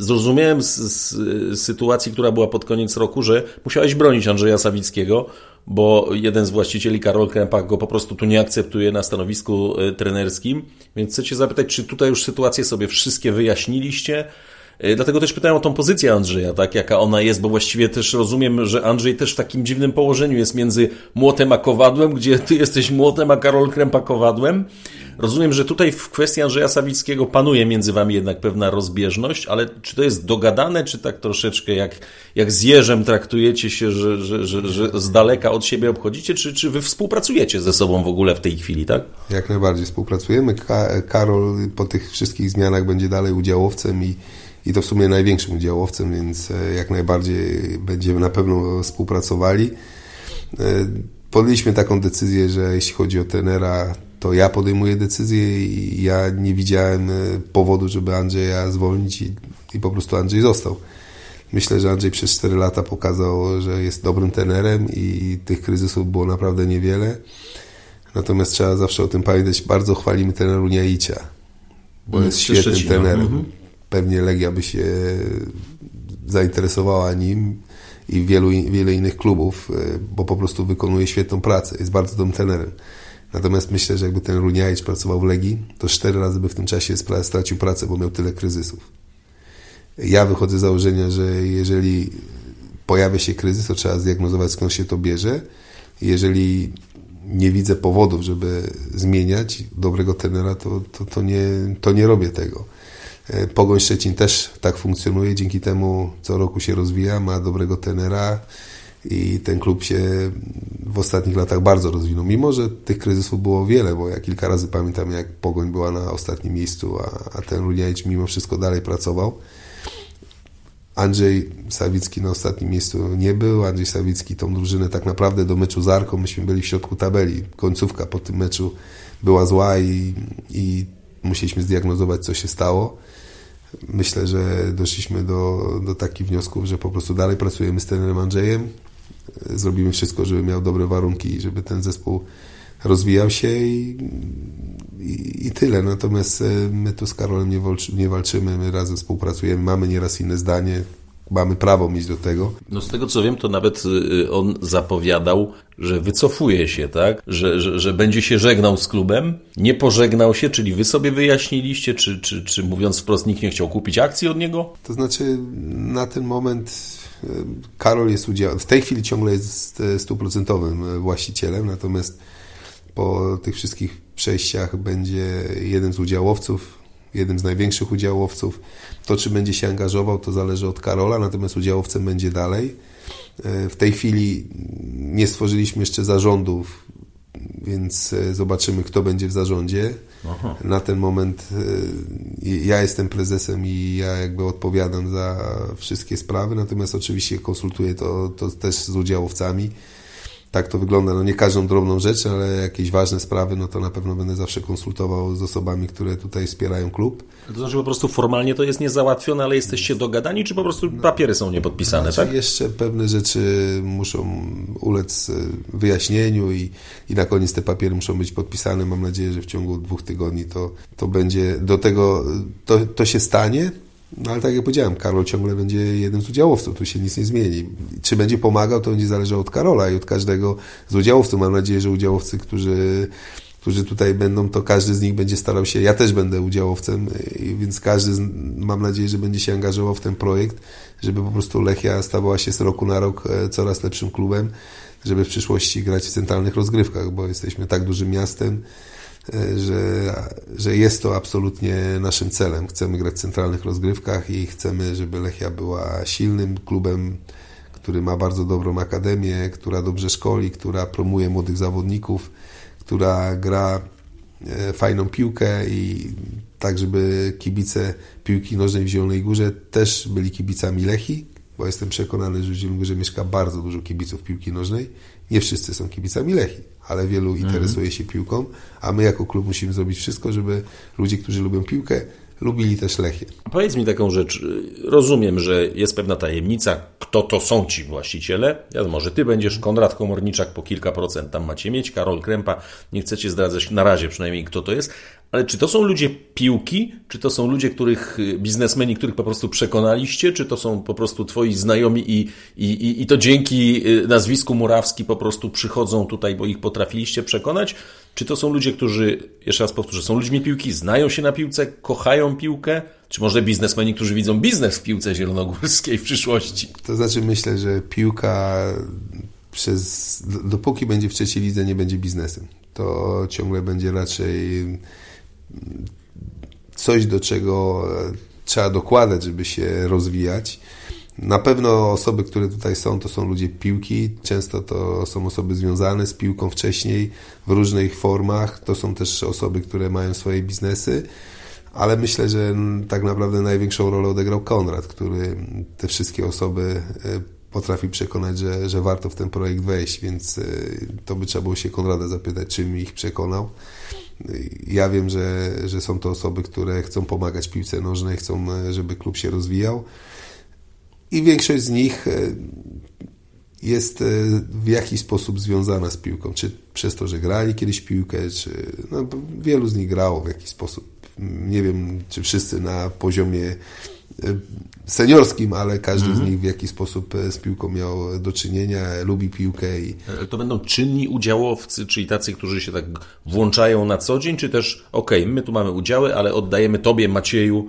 zrozumiałem z sytuacji, która była pod koniec roku, że musiałeś bronić Andrzeja Sawickiego, bo jeden z właścicieli, Karol Krępa, go po prostu tu nie akceptuje na stanowisku trenerskim. Więc chcę cię zapytać, czy tutaj już sytuacje sobie wszystkie wyjaśniliście? Dlatego też pytałem o tą pozycję Andrzeja, tak, jaka ona jest, bo właściwie też rozumiem, że Andrzej też w takim dziwnym położeniu jest między młotem a kowadłem, gdzie ty jesteś młotem, a Karol Krępa kowadłem. Rozumiem, że tutaj w kwestii Andrzeja Sawickiego panuje między wami jednak pewna rozbieżność, ale czy to jest dogadane, czy tak troszeczkę jak z Jerzem traktujecie się, że z daleka od siebie obchodzicie, czy wy współpracujecie ze sobą w ogóle w tej chwili, tak? Jak najbardziej współpracujemy. Karol po tych wszystkich zmianach będzie dalej udziałowcem i to w sumie największym udziałowcem, więc jak najbardziej będziemy na pewno współpracowali. Podjęliśmy taką decyzję, że jeśli chodzi o trenera, to ja podejmuję decyzję i ja nie widziałem powodu, żeby Andrzeja zwolnić i po prostu Andrzej został. Myślę, że Andrzej przez 4 lata pokazał, że jest dobrym trenerem i tych kryzysów było naprawdę niewiele. Natomiast trzeba zawsze o tym pamiętać. Bardzo chwalimy trenera Runiaicia, bo jest świetnym trenerem. Pewnie Legia by się zainteresowała nim i wiele innych klubów, bo po prostu wykonuje świetną pracę. Jest bardzo dobrym trenerem. Natomiast myślę, że jakby ten Runiaić pracował w Legii, to 4 razy by w tym czasie stracił pracę, bo miał tyle kryzysów. Ja wychodzę z założenia, że jeżeli pojawia się kryzys, to trzeba zdiagnozować, skąd się to bierze. Jeżeli nie widzę powodów, żeby zmieniać dobrego trenera, to nie robię tego. Pogoń Szczecin też tak funkcjonuje, dzięki temu co roku się rozwija, ma dobrego trenera i ten klub się w ostatnich latach bardzo rozwinął. Mimo że tych kryzysów było wiele, bo ja kilka razy pamiętam, jak Pogoń była na ostatnim miejscu, a ten Runiaić mimo wszystko dalej pracował. Andrzej Sawicki na ostatnim miejscu nie był. Andrzej Sawicki tą drużynę tak naprawdę do meczu z Arką, myśmy byli w środku tabeli. Końcówka po tym meczu była zła i musieliśmy zdiagnozować, co się stało. Myślę, że doszliśmy do takich wniosków, że po prostu dalej pracujemy z trenerem Andrzejem. Zrobimy wszystko, żeby miał dobre warunki i żeby ten zespół rozwijał się i tyle. Natomiast my tu z Karolem nie walczymy, my razem współpracujemy, mamy nieraz inne zdanie, mamy prawo mieć do tego. No z tego co wiem, to nawet on zapowiadał, że wycofuje się, tak? Że będzie się żegnał z klubem. Nie pożegnał się, czyli wy sobie wyjaśniliście, czy mówiąc wprost, nikt nie chciał kupić akcji od niego? To znaczy na ten moment Karol jest w tej chwili ciągle jest 100% właścicielem, natomiast po tych wszystkich przejściach będzie jeden z udziałowców, jednym z największych udziałowców. To, czy będzie się angażował, to zależy od Karola, natomiast udziałowcem będzie dalej. W tej chwili nie stworzyliśmy jeszcze zarządów, więc zobaczymy, kto będzie w zarządzie. Aha. Na ten moment ja jestem prezesem i ja jakby odpowiadam za wszystkie sprawy, natomiast oczywiście konsultuję to też z udziałowcami. Tak to wygląda, no nie każdą drobną rzecz, ale jakieś ważne sprawy, no to na pewno będę zawsze konsultował z osobami, które tutaj wspierają klub. To znaczy po prostu formalnie to jest niezałatwione, ale jesteście dogadani, czy po prostu papiery są niepodpisane, znaczy, tak? Jeszcze pewne rzeczy muszą ulec wyjaśnieniu i na koniec te papiery muszą być podpisane. Mam nadzieję, że w ciągu 2 tygodni to będzie do tego, to się stanie. No ale tak jak powiedziałem, Karol ciągle będzie jednym z udziałowców, tu się nic nie zmieni. Czy będzie pomagał, to będzie zależało od Karola i od każdego z udziałowców. Mam nadzieję, że udziałowcy, którzy tutaj będą, to każdy z nich będzie starał się, ja też będę udziałowcem, więc każdy, mam nadzieję, że będzie się angażował w ten projekt, żeby po prostu Lechia stawała się z roku na rok coraz lepszym klubem, żeby w przyszłości grać w centralnych rozgrywkach, bo jesteśmy tak dużym miastem, że jest to absolutnie naszym celem. Chcemy grać w centralnych rozgrywkach i chcemy, żeby Lechia była silnym klubem, który ma bardzo dobrą akademię, która dobrze szkoli, która promuje młodych zawodników, która gra fajną piłkę i tak, żeby kibice piłki nożnej w Zielonej Górze też byli kibicami Lechii, bo jestem przekonany, że w Zielonej Górze mieszka bardzo dużo kibiców piłki nożnej. Nie wszyscy są kibicami Lechii, ale wielu interesuje się piłką, a my jako klub musimy zrobić wszystko, żeby ludzie, którzy lubią piłkę, lubili też Lechię. Powiedz mi taką rzecz. Rozumiem, że jest pewna tajemnica, kto to są ci właściciele. Wiadomo, że ty będziesz, Konrad Komorniczak po kilka procent tam macie mieć, Karol Krępa, nie chcecie zdradzać na razie przynajmniej kto to jest, Ale czy to są ludzie piłki, czy to są ludzie, biznesmeni, których po prostu przekonaliście, czy to są po prostu twoi znajomi i to dzięki nazwisku Murawski po prostu przychodzą tutaj, bo ich potrafiliście przekonać? Czy to są ludzie, którzy, jeszcze raz powtórzę, są ludźmi piłki, znają się na piłce, kochają piłkę? Czy może biznesmeni, którzy widzą biznes w piłce zielonogórskiej w przyszłości? To znaczy myślę, że piłka dopóki będzie w trzeciej lidze, nie będzie biznesem. To ciągle będzie raczej coś, do czego trzeba dokładać, żeby się rozwijać. Na pewno osoby, które tutaj są, to są ludzie piłki. Często to są osoby związane z piłką wcześniej w różnych formach. To są też osoby, które mają swoje biznesy. Ale myślę, że tak naprawdę największą rolę odegrał Konrad, który te wszystkie osoby potrafi przekonać, że warto w ten projekt wejść, więc to by trzeba było się Konrada zapytać, czym ich przekonał. Ja wiem, że są to osoby, które chcą pomagać piłce nożnej, chcą, żeby klub się rozwijał i większość z nich jest w jakiś sposób związana z piłką, czy przez to, że grali kiedyś piłkę, czy wielu z nich grało w jakiś sposób. Nie wiem, czy wszyscy na poziomie seniorskim, ale każdy z nich w jakiś sposób z piłką miał do czynienia, lubi piłkę. To będą czynni udziałowcy, czyli tacy, którzy się tak włączają na co dzień, czy też my tu mamy udziały, ale oddajemy tobie, Macieju,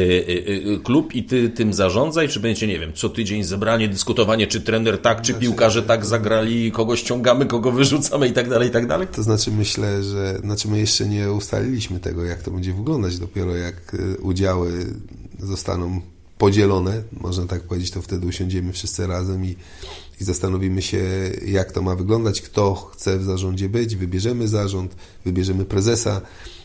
klub i ty tym zarządzaj, czy będziecie, nie wiem, co tydzień zebranie, dyskutowanie, czy trener tak, czy piłkarze tak zagrali, kogo ściągamy, kogo wyrzucamy i tak dalej, i tak dalej? To znaczy myślę, że my jeszcze nie ustaliliśmy tego, jak to będzie wyglądać, dopiero jak udziały zostaną podzielone, można tak powiedzieć, to wtedy usiądziemy wszyscy razem i zastanowimy się, jak to ma wyglądać, kto chce w zarządzie być, wybierzemy zarząd, wybierzemy prezesa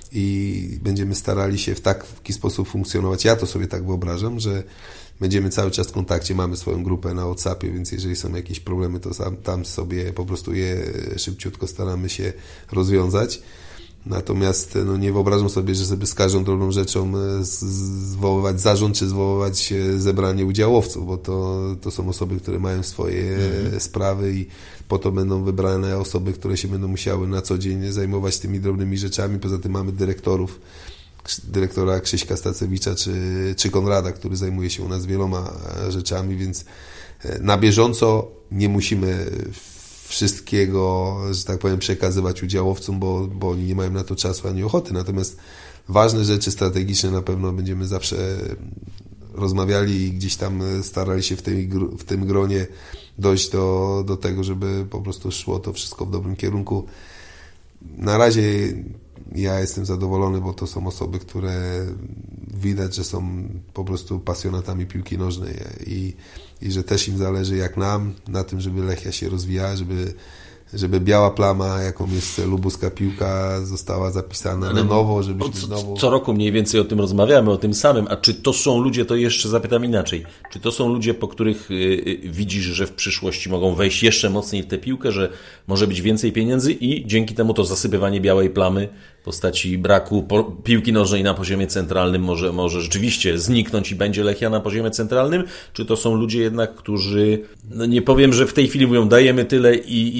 i będziemy starali się w taki sposób funkcjonować. Ja to sobie tak wyobrażam, że będziemy cały czas w kontakcie, mamy swoją grupę na WhatsAppie, więc jeżeli są jakieś problemy, to tam sobie po prostu je szybciutko staramy się rozwiązać. Natomiast nie wyobrażam sobie, że sobie z każdą drobną rzeczą zwoływać zarząd, czy zwoływać zebranie udziałowców, bo to są osoby, które mają swoje sprawy i po to będą wybrane osoby, które się będą musiały na co dzień zajmować tymi drobnymi rzeczami. Poza tym mamy dyrektora Krzyśka Stacewicza czy Konrada, który zajmuje się u nas wieloma rzeczami, więc na bieżąco nie musimy wszystkiego, że tak powiem, przekazywać udziałowcom, bo oni nie mają na to czasu ani ochoty. Natomiast ważne rzeczy strategiczne na pewno będziemy zawsze rozmawiali i gdzieś tam starali się w tym gronie dojść do tego, żeby po prostu szło to wszystko w dobrym kierunku. Na razie ja jestem zadowolony, bo to są osoby, które widać, że są po prostu pasjonatami piłki nożnej i że też im zależy, jak nam, na tym, żeby Lechia się rozwijała, żeby biała plama, jaką jest lubuska piłka, została zapisana na nowo, żebyśmy znowu... Co roku mniej więcej o tym rozmawiamy, o tym samym. A czy to są ludzie, to jeszcze zapytam inaczej, czy to są ludzie, po których widzisz, że w przyszłości mogą wejść jeszcze mocniej w tę piłkę, że może być więcej pieniędzy i dzięki temu to zasypywanie białej plamy w postaci braku piłki nożnej na poziomie centralnym może rzeczywiście zniknąć i będzie Lechia na poziomie centralnym? Czy to są ludzie jednak, którzy, nie powiem, że w tej chwili mówią, dajemy tyle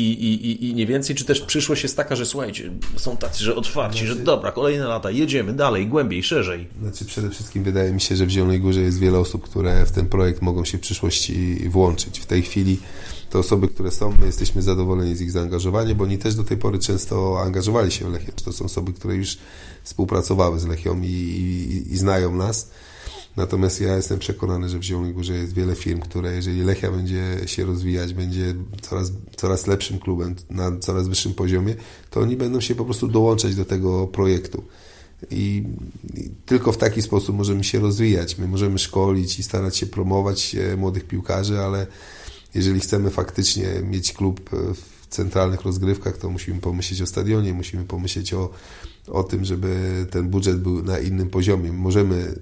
i nie więcej, czy też przyszłość jest taka, że słuchajcie, są tacy, że otwarci, że dobra, kolejne lata, jedziemy dalej, głębiej, szerzej. Przede wszystkim wydaje mi się, że w Zielonej Górze jest wiele osób, które w ten projekt mogą się w przyszłości włączyć. W tej chwili te osoby, które są, my jesteśmy zadowoleni z ich zaangażowania, bo oni też do tej pory często angażowali się w Lechię. To są osoby, które już współpracowały z Lechią i znają nas. Natomiast ja jestem przekonany, że w Zielonej Górze jest wiele firm, które jeżeli Lechia będzie się rozwijać, będzie coraz lepszym klubem, na coraz wyższym poziomie, to oni będą się po prostu dołączać do tego projektu. I tylko w taki sposób możemy się rozwijać. My możemy szkolić i starać się promować młodych piłkarzy, ale jeżeli chcemy faktycznie mieć klub w centralnych rozgrywkach, to musimy pomyśleć o stadionie, musimy pomyśleć o tym, żeby ten budżet był na innym poziomie. Możemy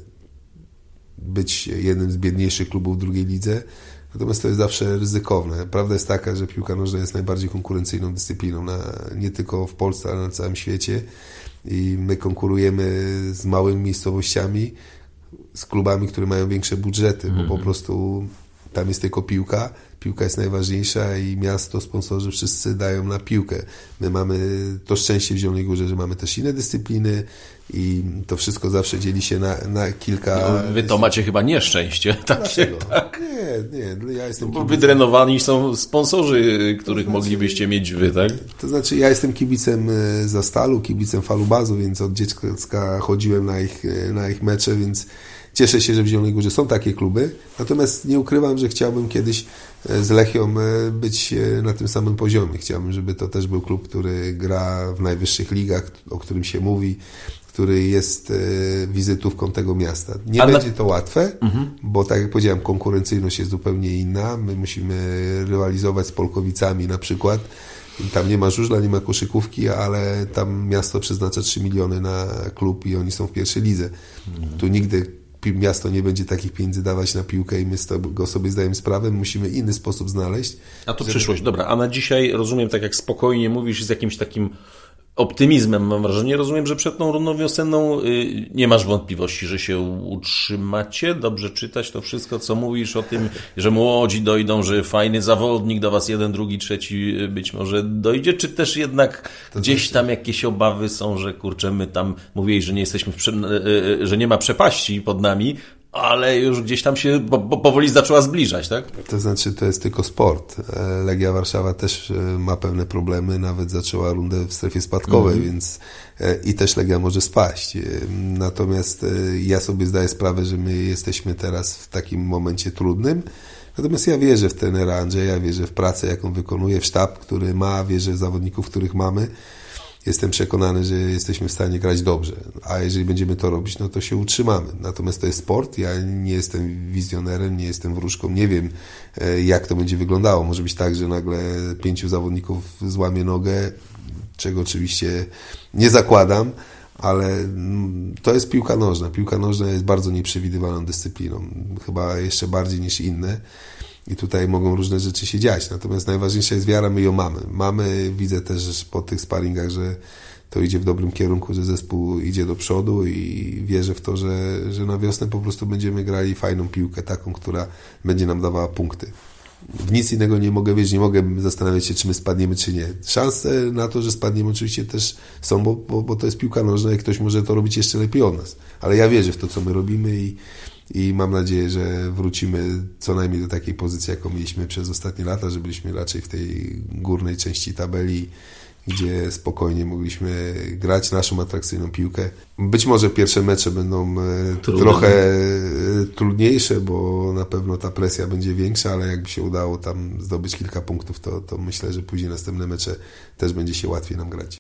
być jednym z biedniejszych klubów w drugiej lidze, natomiast to jest zawsze ryzykowne. Prawda jest taka, że piłka nożna jest najbardziej konkurencyjną dyscypliną, nie tylko w Polsce, ale na całym świecie i my konkurujemy z małymi miejscowościami, z klubami, które mają większe budżety, bo po prostu Tam jest tylko piłka. Piłka jest najważniejsza i miasto, sponsorzy wszyscy dają na piłkę. My mamy to szczęście w Zielonej Górze, że mamy też inne dyscypliny i to wszystko zawsze dzieli się na kilka... No, wy to macie chyba nieszczęście. Dlaczego? Tak? Nie. Ja jestem Bo wydrenowani są sponsorzy, których moglibyście mieć wy, tak? To znaczy ja jestem kibicem Zastalu, kibicem Falubazu, więc od dziecka chodziłem na ich mecze, więc cieszę się, że w Zielonej Górze są takie kluby. Natomiast nie ukrywam, że chciałbym kiedyś z Lechią być na tym samym poziomie. Chciałbym, żeby to też był klub, który gra w najwyższych ligach, o którym się mówi, który jest wizytówką tego miasta. Nie będzie to łatwe, bo tak jak powiedziałem, konkurencyjność jest zupełnie inna. My musimy rywalizować z Polkowicami na przykład. Tam nie ma żużla, nie ma koszykówki, ale tam miasto przeznacza 3 miliony na klub i oni są w pierwszej lidze. Tu nigdy miasto nie będzie takich pieniędzy dawać na piłkę i my z tego sobie zdajemy sprawę. Musimy inny sposób znaleźć. A to przyszłość. Dobra, a na dzisiaj rozumiem, tak jak spokojnie mówisz, z jakimś takim optymizmem, mam wrażenie. Rozumiem, że przed tą rundą wiosenną nie masz wątpliwości, że się utrzymacie? Dobrze czytać to wszystko, co mówisz o tym, że młodzi dojdą, że fajny zawodnik do was, jeden, drugi, trzeci być może dojdzie, czy też jednak gdzieś tam jakieś obawy są, że kurczę, my tam mówili, że nie jesteśmy, że nie ma przepaści pod nami, ale już gdzieś tam się powoli zaczęła zbliżać, tak? To znaczy, to jest tylko sport. Legia Warszawa też ma pewne problemy, nawet zaczęła rundę w strefie spadkowej, więc i też Legia może spaść. Natomiast ja sobie zdaję sprawę, że my jesteśmy teraz w takim momencie trudnym. Natomiast ja wierzę w trenera Andrzeja, wierzę w pracę, jaką wykonuje, w sztab, który ma, wierzę w zawodników, których mamy. Jestem przekonany, że jesteśmy w stanie grać dobrze, a jeżeli będziemy to robić, no to się utrzymamy. Natomiast to jest sport, ja nie jestem wizjonerem, nie jestem wróżką, nie wiem jak to będzie wyglądało. Może być tak, że nagle 5 zawodników złamie nogę, czego oczywiście nie zakładam, ale to jest piłka nożna. Piłka nożna jest bardzo nieprzewidywalną dyscypliną, chyba jeszcze bardziej niż inne. I tutaj mogą różne rzeczy się dziać. Natomiast najważniejsza jest wiara, my ją mamy. Widzę też po tych sparingach, że to idzie w dobrym kierunku, że zespół idzie do przodu i wierzę w to, że na wiosnę po prostu będziemy grali fajną piłkę, taką, która będzie nam dawała punkty. W nic innego nie mogę wierzyć, nie mogę zastanawiać się, czy my spadniemy, czy nie. Szanse na to, że spadniemy oczywiście też są, bo to jest piłka nożna i ktoś może to robić jeszcze lepiej od nas. Ale ja wierzę w to, co my robimy i mam nadzieję, że wrócimy co najmniej do takiej pozycji, jaką mieliśmy przez ostatnie lata, że byliśmy raczej w tej górnej części tabeli, gdzie spokojnie mogliśmy grać naszą atrakcyjną piłkę. Być może pierwsze mecze będą trochę trudniejsze, bo na pewno ta presja będzie większa, ale jakby się udało tam zdobyć kilka punktów, to myślę, że później następne mecze też będzie się łatwiej nam grać.